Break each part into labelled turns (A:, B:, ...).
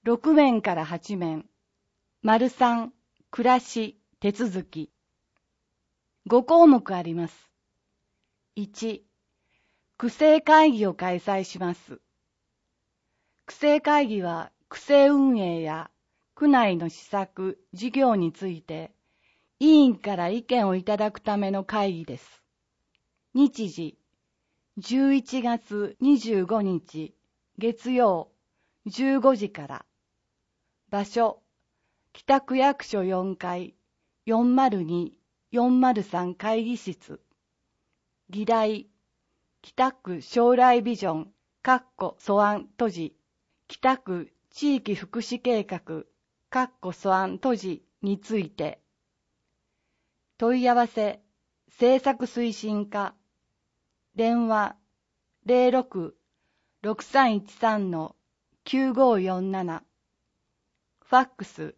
A: 6面から8面。3、暮らし、手続き。5項目あります。1、区政会議を開催します。区政会議は区政運営や区内の施策、事業について委員から意見をいただくための会議です。日時、11月25日月曜15時から。場所、北区役所4階402-403会議室。議題、北区将来ビジョン素案閉じ北区地域福祉計画素案閉じについて。問い合わせ、政策推進課。電話 06-6313-9547。ファックス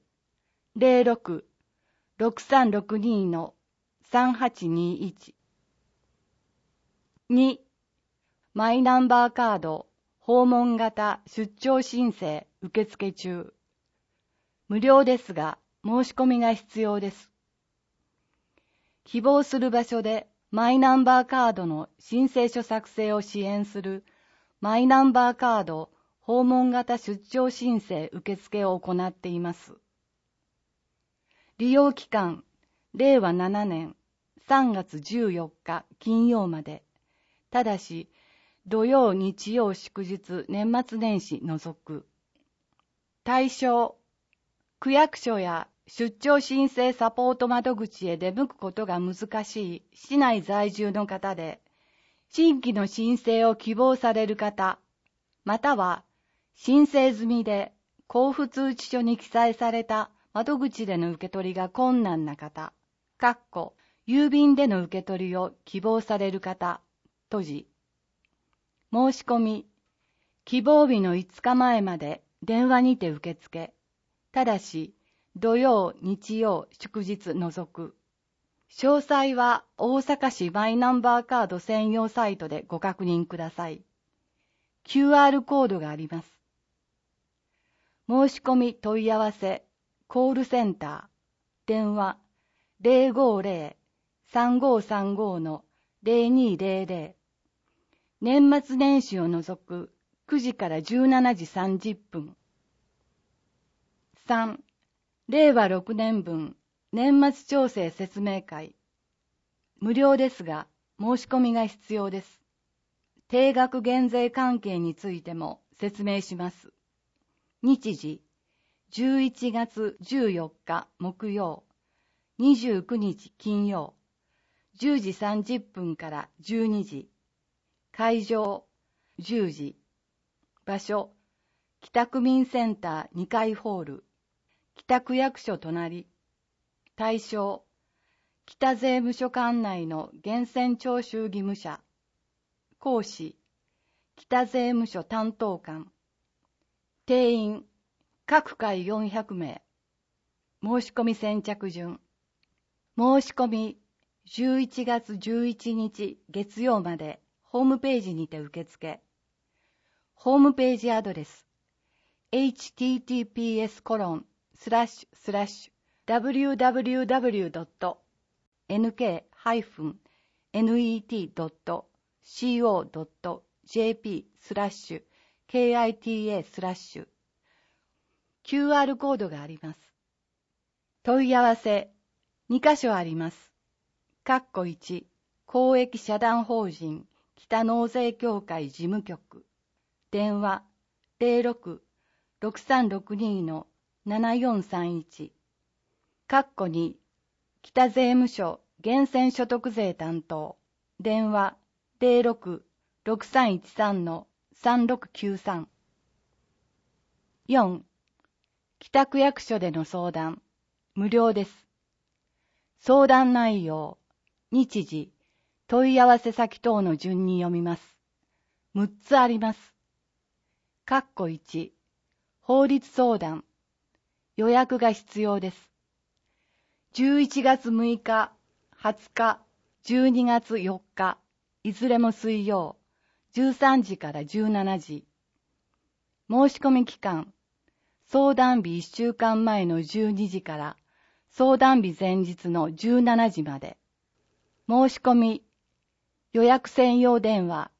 A: 06-6362-3821。2、マイナンバーカード訪問型出張申請受付中。無料ですが申し込みが必要です。希望する場所でマイナンバーカードの申請書作成を支援するマイナンバーカード訪問型出張申請受付を行っています。利用期間、令和7年3月14日金曜まで。ただし、土曜、日曜、祝日、年末年始除く。対象、区役所や出張申請サポート窓口へ出向くことが難しい市内在住の方で、新規の申請を希望される方、または申請済みで交付通知書に記載された窓口での受け取りが困難な方、郵便での受け取りを希望される方、閉じ。申し込み、希望日の5日前まで電話にて受付。ただし、土曜、日曜、祝日除く。詳細は大阪市マイナンバーカード専用サイトでご確認ください。QR コードがあります。申し込み問い合わせ、コールセンター、電話050-3535-0200。年末年始を除く9時から17時30分。3、令和6年分年末調整説明会。無料ですが申し込みが必要です。定額減税関係についても説明します。日時、11月14日木曜、29日金曜、10時30分から12時。会場、10時。場所、北区民センター2階ホール。北区役所隣。対象、北税務署管内の源泉徴収義務者。講師、北税務署担当官。定員、各回400名。申し込み先着順。申し込み、11月11日月曜までホームページにて受付。ホームページアドレス、https://www.net-co.jp/kita/ QR コードがあります。問い合わせ、2カ所あります。1、公益社団法人北納税協会事務局。電話06-6362-7431。2、北税務署源泉所得税担当。電話06-6313-3693。4、北区役所での相談。無料です。相談内容、日時、問い合わせ先等の順に読みます。6つあります。1、法律相談。予約が必要です。11月6日、20日、12月4日、いずれも水曜、13時から17時。申し込み期間、 相談日1週間前の12時から相談日前日の17時まで。申し込み、予約専用電話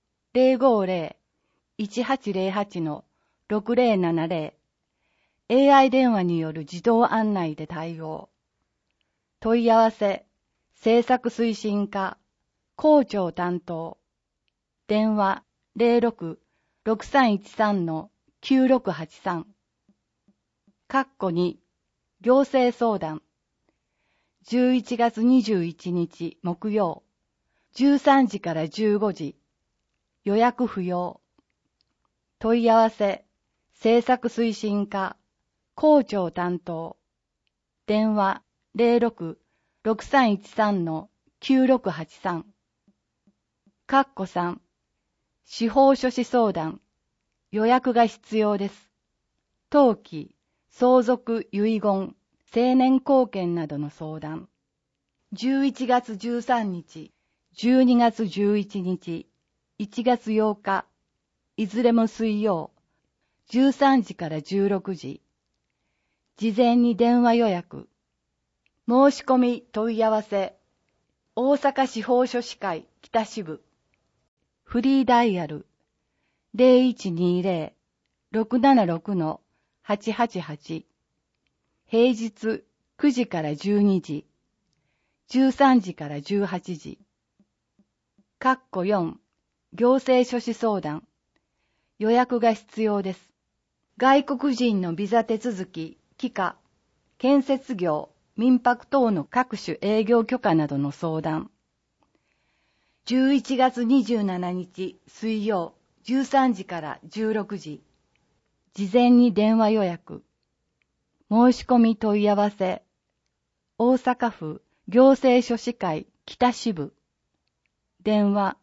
A: 050-1808-6070 AI 電話による自動案内で対応。問い合わせ、政策推進課、校長担当。電話 06-6313-9683。2、行政相談。11月21日木曜、13時から15時。予約不要。問い合わせ、政策推進課、校長担当。電話 06-6313-9683。3、司法書士相談。予約が必要です。登記、相続遺言、成年後見などの相談。11月13日、12月11日、1月8日、いずれも水曜、13時から16時。事前に電話予約。申し込み問い合わせ。大阪司法書士会北支部。フリーダイヤル 0120-676-888。平日9時から12時。13時から18時。4、行政書士相談。予約が必要です。外国人のビザ手続き、帰化、建設業、民泊等の各種営業許可などの相談。11月27日水曜13時から16時。事前に電話予約。申し込み問い合わせ。大阪府行政書士会北支部。電話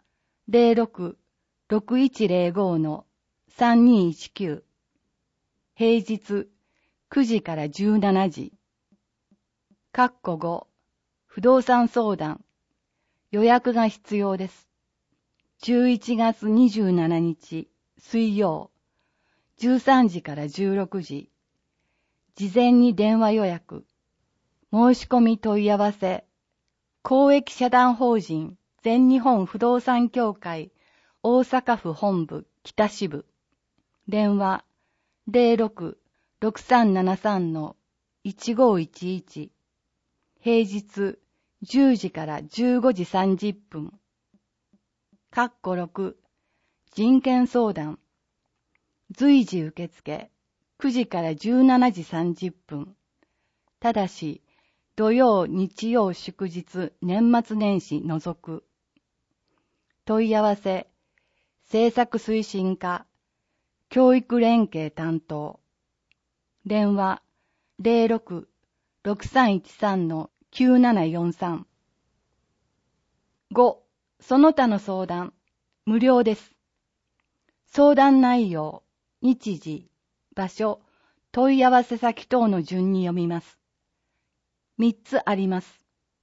A: 06-6105-3219。平日9時から17時。5、不動産相談。予約が必要です。11月27日水曜13時から16時。事前に電話予約。申し込み問い合わせ。公益社団法人全日本不動産協会大阪府本部北支部。電話 06-6373-1511。平日10時から15時30分。6、人権相談。随時受付。9時から17時30分。ただし、土曜、日曜、祝日、年末年始除く。問い合わせ。政策推進課。教育連携担当。電話 06-6313-9743。5、その他の相談。無料です。相談内容、日時、場所、問い合わせ先等の順に読みます。3つあります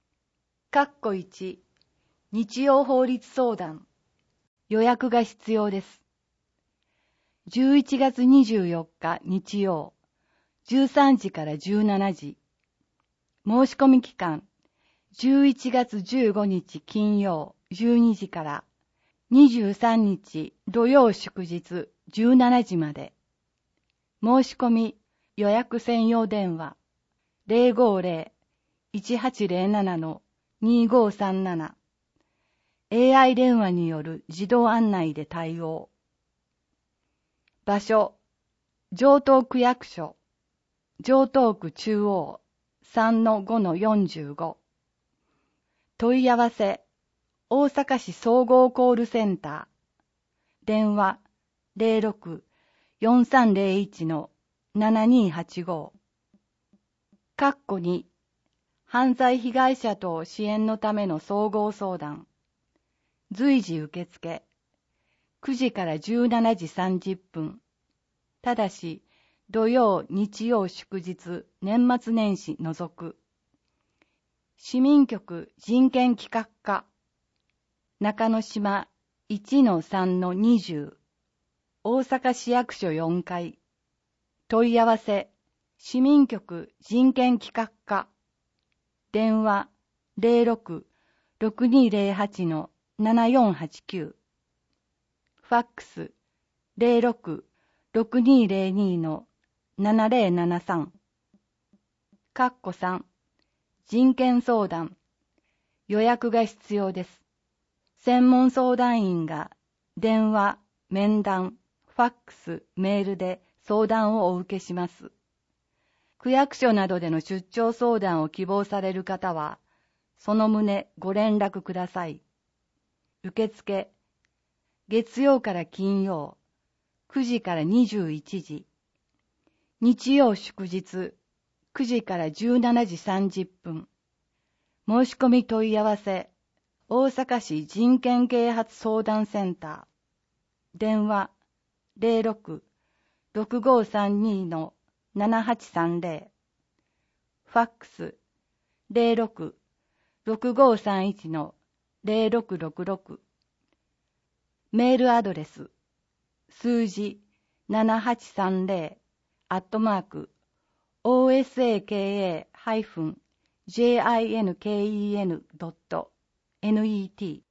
A: 。1、日曜法律相談。予約が必要です。11月24日日曜、13時から17時。申し込み期間、11月15日金曜12時から23日土曜祝日17時まで。申し込み予約専用電話 050-1807-2537。AI 電話による自動案内で対応。場所、城東区役所、城東区中央 3-5-45。問い合わせ、大阪市総合コールセンター。電話 06-4301-7285。2、犯罪被害者等支援のための総合相談。随時受付。9時から17時30分。ただし、土曜、日曜祝日、年末年始除く。市民局人権企画課。中之島 1-3-20。大阪市役所4階。 問い合わせ、市民局人権企画課。電話06-6208-7489。ファックス06-6202-7073。3、人権相談。予約が必要です。専門相談員が電話、面談、ファックス、メールで相談をお受けします。区役所などでの出張相談を希望される方は、その旨ご連絡ください。受付、月曜から金曜、9時から21時。日曜祝日、9時から17時30分。申し込み問い合わせ、大阪市人権啓発相談センター。電話06-6532-7830。ファックス06-6531-0666。メールアドレス数字7830@osaka-jinken.net